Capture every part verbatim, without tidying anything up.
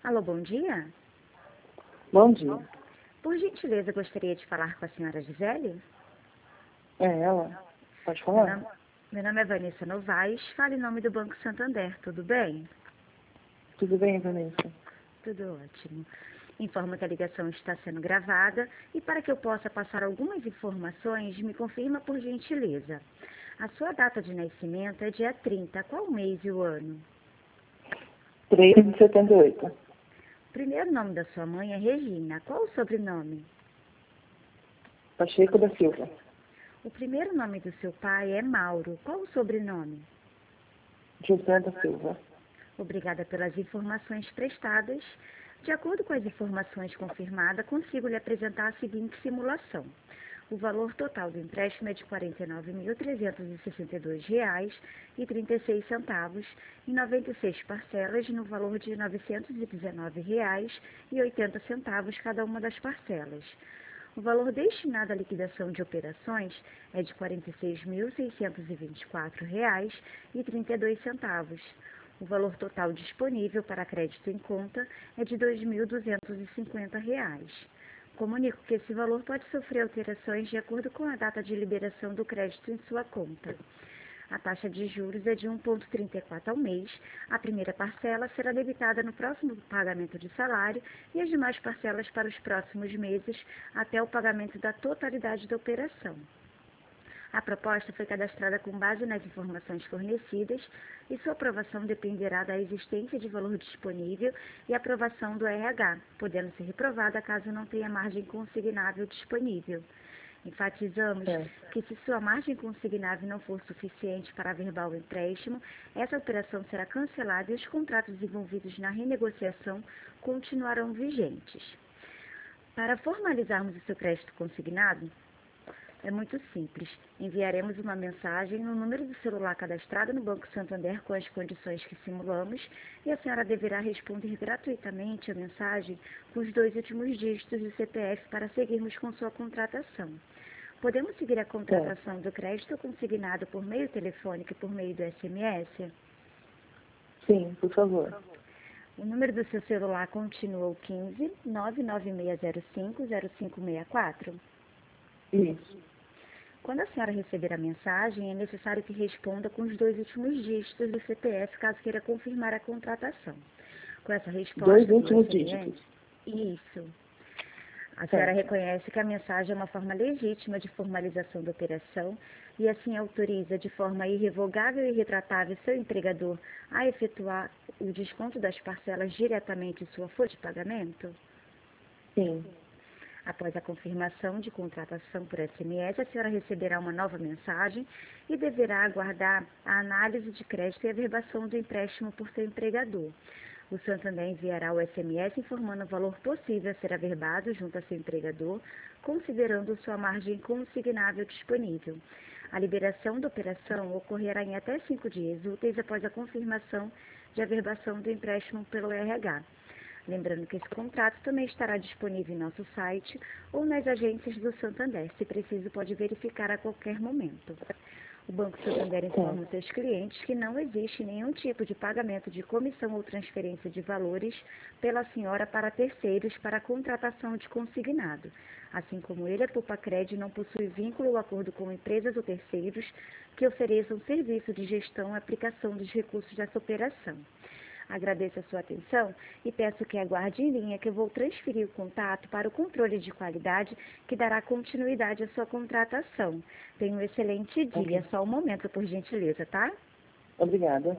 Alô, bom dia. Bom dia. Por gentileza, gostaria de falar com a senhora Gisele? É ela? Pode Meu falar? nome, meu nome é Vanessa Novaes, falo em nome do Banco Santander, tudo bem? Tudo bem, Vanessa? Tudo ótimo. Informo que a ligação está sendo gravada e para que eu possa passar algumas informações, me confirma por gentileza. A sua data de nascimento é dia trinta, qual o mês e o ano? três de setenta e oito. O primeiro nome da sua mãe é Regina, qual o sobrenome? Pacheco da Silva. O primeiro nome do seu pai é Mauro, qual o sobrenome? José da Silva. Obrigada pelas informações prestadas. De acordo com as informações confirmadas, consigo lhe apresentar a seguinte simulação. O valor total do empréstimo é de quarenta e nove mil trezentos e sessenta e dois reais e trinta e seis centavos em noventa e seis parcelas no valor de novecentos e dezenove reais e oitenta centavos cada uma das parcelas. O valor destinado à liquidação de operações é de quarenta e seis mil seiscentos e vinte e quatro reais e trinta e dois centavos. O valor total disponível para crédito em conta é de dois mil duzentos e cinquenta reais. Comunico que esse valor pode sofrer alterações de acordo com a data de liberação do crédito em sua conta. A taxa de juros é de um vírgula trinta e quatro ao mês. A primeira parcela será debitada no próximo pagamento de salário e as demais parcelas para os próximos meses até o pagamento da totalidade da operação. A proposta foi cadastrada com base nas informações fornecidas e sua aprovação dependerá da existência de valor disponível e aprovação do R H, podendo ser reprovada caso não tenha margem consignável disponível. Enfatizamos É. que se sua margem consignável não for suficiente para averbar o empréstimo, essa operação será cancelada e os contratos envolvidos na renegociação continuarão vigentes. Para formalizarmos o seu crédito consignado, é muito simples. Enviaremos uma mensagem no número do celular cadastrado no Banco Santander com as condições que simulamos e a senhora deverá responder gratuitamente a mensagem com os dois últimos dígitos do C P F para seguirmos com sua contratação. Podemos seguir a contratação do crédito consignado por meio telefônico e por meio do S M S? Sim, por favor. O número do seu celular continua o quinze, nove nove seis zero cinco, zero cinco seis quatro? Isso. Quando a senhora receber a mensagem, é necessário que responda com os dois últimos dígitos do C P F, caso queira confirmar a contratação. Com essa resposta Dois do últimos S M S, dígitos. isso. A senhora Certo. reconhece que a mensagem é uma forma legítima de formalização da operação e assim autoriza de forma irrevogável e irretratável seu empregador a efetuar o desconto das parcelas diretamente em sua folha de pagamento? Sim. Após a confirmação de contratação por S M S, a senhora receberá uma nova mensagem e deverá aguardar a análise de crédito e averbação do empréstimo por seu empregador. O Santander enviará o S M S informando o valor possível a ser averbado junto a seu empregador, considerando sua margem consignável disponível. A liberação da operação ocorrerá em até cinco dias úteis após a confirmação de averbação do empréstimo pelo R H. Lembrando que esse contrato também estará disponível em nosso site ou nas agências do Santander. Se preciso, pode verificar a qualquer momento. O Banco Santander informa os seus clientes que não existe nenhum tipo de pagamento de comissão ou transferência de valores pela senhora para terceiros para a contratação de consignado. Assim como ele, a Pupacred não possui vínculo ou acordo com empresas ou terceiros que ofereçam serviço de gestão e aplicação dos recursos dessa operação. Agradeço a sua atenção e peço que aguarde em linha que eu vou transferir o contato para o controle de qualidade que dará continuidade à sua contratação. Tenha um excelente dia. Ok. Só um momento, por gentileza, tá? Obrigada.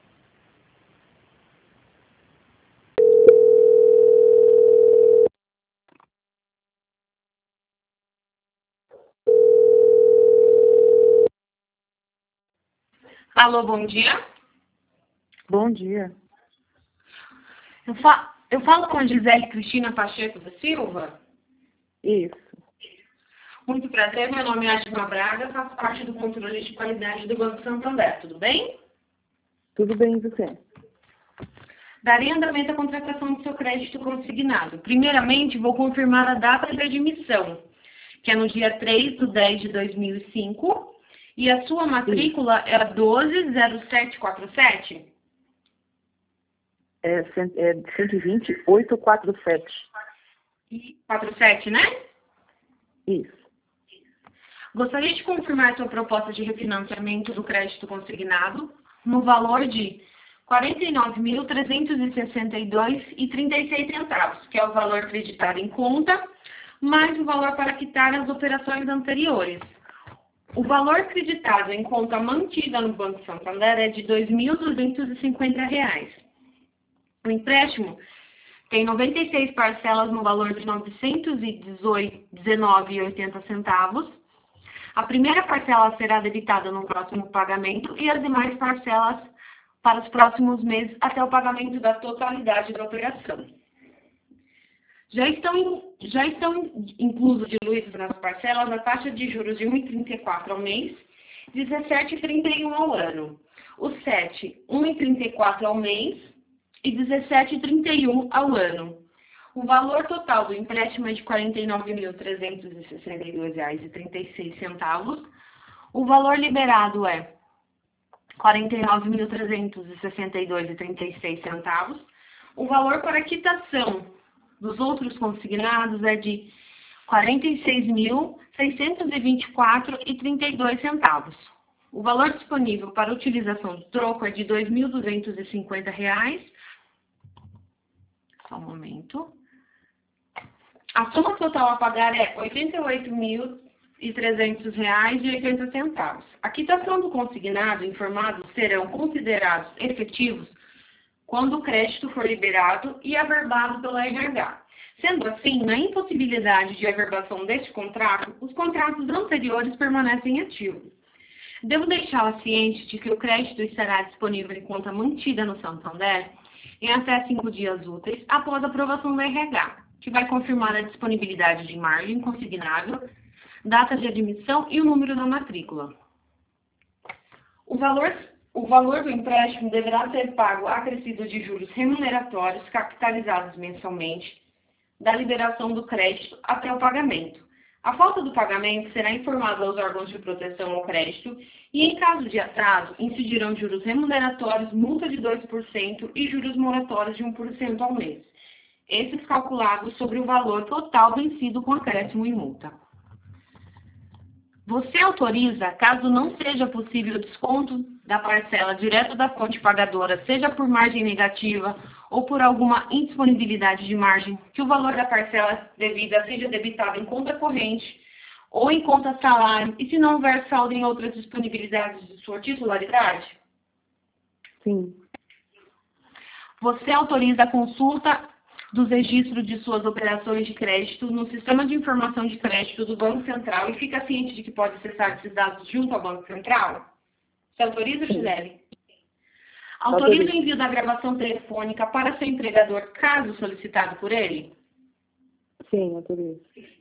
Alô, bom dia. Bom dia. Eu, fa eu falo com a Gisele Cristina Pacheco da Silva. Isso. Muito prazer, meu nome é Adma Braga, faço parte do controle de qualidade do Banco Santander, tudo bem? Tudo bem, e você? Darei andamento à contratação do seu crédito consignado. Primeiramente, vou confirmar a data de admissão, que é no dia três de dez de dois mil e cinco, e a sua matrícula é a doze zero sete quatro sete. É, cento, é cento e vinte, oitocentos e quarenta e sete. E quarenta e sete, né? Isso. Gostaria de confirmar sua proposta de refinanciamento do crédito consignado no valor de quarenta e nove mil, trezentos e sessenta e dois reais e trinta e seis centavos, que é o valor acreditado em conta, mais o valor para quitar as operações anteriores. O valor acreditado em conta mantida no Banco Santander é de dois mil duzentos e cinquenta reais. O empréstimo tem noventa e seis parcelas no valor de novecentos e dezenove reais e oitenta centavos. A primeira parcela será debitada no próximo pagamento e as demais parcelas para os próximos meses até o pagamento da totalidade da operação. Já estão, já estão inclusos diluídos nas parcelas a taxa de juros de um vírgula trinta e quatro ao mês, dezessete vírgula trinta e um ao ano. O sete, um vírgula trinta e quatro ao mês e dezessete vírgula trinta e um ao ano. O valor total do empréstimo é de quarenta e nove mil, trezentos e sessenta e dois reais e trinta e seis centavos. O valor liberado é quarenta e nove mil, trezentos e sessenta e dois reais e trinta e seis centavos. O valor para quitação dos outros consignados é de quarenta e seis mil, seiscentos e vinte e quatro reais e trinta e dois centavos. O valor disponível para utilização do troco é de dois mil duzentos e cinquenta reais. Só um momento. A soma total a pagar é oitenta e oito mil e trezentos reais e oitenta centavos. A quitação do consignado informado serão considerados efetivos quando o crédito for liberado e averbado pela R H. Sendo assim, na impossibilidade de averbação deste contrato, os contratos anteriores permanecem ativos. Devo deixá-la ciente de que o crédito estará disponível em conta mantida no Santander em até cinco dias úteis após a aprovação do R H, que vai confirmar a disponibilidade de margem consignável, data de admissão e o número da matrícula. O valor, o valor do empréstimo deverá ser pago acrescido de juros remuneratórios capitalizados mensalmente da liberação do crédito até o pagamento. A falta do pagamento será informada aos órgãos de proteção ao crédito e, em caso de atraso, incidirão juros remuneratórios, multa de dois por cento e juros moratórios de um por cento ao mês. Esses calculados sobre o valor total vencido com acréscimo e multa. Você autoriza, caso não seja possível o desconto da parcela direto da fonte pagadora, seja por margem negativa ou por alguma indisponibilidade de margem, que o valor da parcela devida seja debitado em conta corrente ou em conta salário, e se não houver saldo em outras disponibilidades de sua titularidade? Sim. Você autoriza a consulta dos registros de suas operações de crédito no Sistema de Informação de Crédito do Banco Central e fica ciente de que pode acessar esses dados junto ao Banco Central? Você autoriza, Gisele? Autoriza o envio da gravação telefônica para seu empregador, caso solicitado por ele? Sim, autorizo.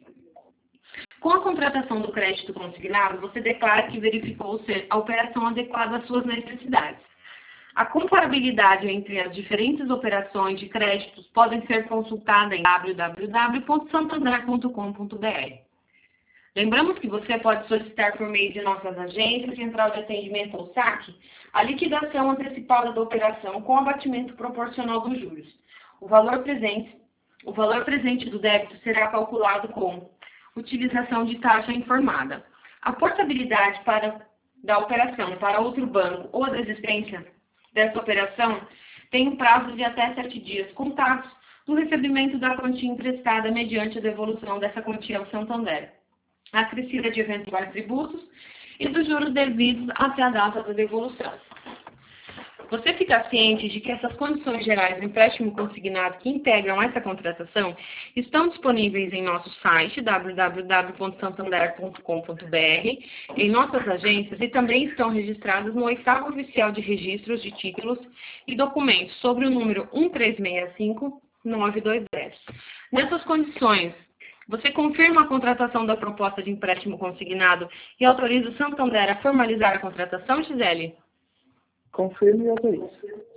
Com a contratação do crédito consignado, você declara que verificou ser a operação adequada às suas necessidades. A comparabilidade entre as diferentes operações de créditos podem ser consultada em w w w ponto santander ponto com ponto b r. Lembramos que você pode solicitar por meio de nossas agências, Central de Atendimento ou saque, a liquidação antecipada da operação com abatimento proporcional dos juros. O valor presente, o valor presente do débito será calculado com utilização de taxa informada. A portabilidade para, da operação para outro banco ou a desistência dessa operação tem um prazo de até sete dias contados do recebimento da quantia emprestada mediante a devolução dessa quantia ao Santander, acrescida de eventuais tributos e dos juros devidos até a data da devolução. Você fica ciente de que essas condições gerais do empréstimo consignado que integram essa contratação estão disponíveis em nosso site w w w ponto santander ponto com ponto b r, em nossas agências e também estão registradas no oitavo oficial de registros de títulos e documentos sobre o número um três seis cinco nove dois zero. Nessas condições, você confirma a contratação da proposta de empréstimo consignado e autoriza o Santander a formalizar a contratação, Gisele? Confirmo e autorizo.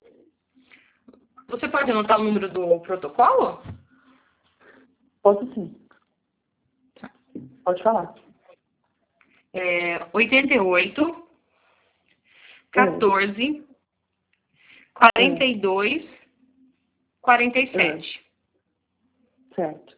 Você pode anotar o número do protocolo? Posso sim. Pode falar. É oitenta e oito, quatorze, quarenta e dois, quarenta e sete. Certo.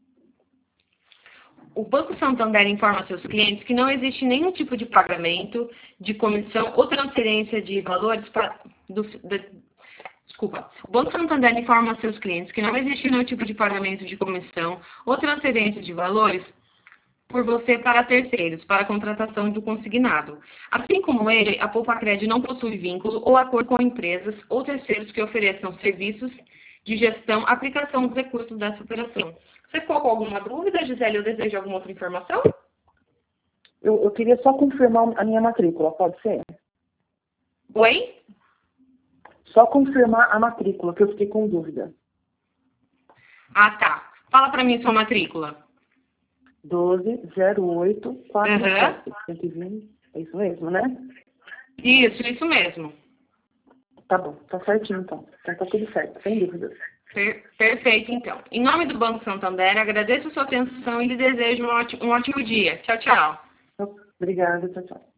O Banco Santander informa a seus clientes que não existe nenhum tipo de pagamento, de comissão ou transferência de valores para... Do, de, desculpa. O Banco Santander informa a seus clientes que não existe nenhum tipo de pagamento de comissão ou transferência de valores por você para terceiros, para a contratação do consignado. Assim como ele, a Poupacred não possui vínculo ou acordo com empresas ou terceiros que ofereçam serviços de gestão, aplicação dos recursos dessa operação. Você ficou com alguma dúvida, Gisele, ou deseja alguma outra informação? Eu, eu queria só confirmar a minha matrícula, pode ser? Oi? Só confirmar a matrícula, que eu fiquei com dúvida. Ah, tá. Fala para mim sua matrícula. doze zero oito quarenta e sete. cento e vinte. É isso mesmo, né? Isso, isso mesmo. Tá bom, tá certinho então. Então tá tudo certo, sem dúvidas. Per- perfeito, então. Em nome do Banco Santander, agradeço a sua atenção e lhe desejo um ótimo, um ótimo dia. Tchau, tchau. Obrigada, tchau, tchau.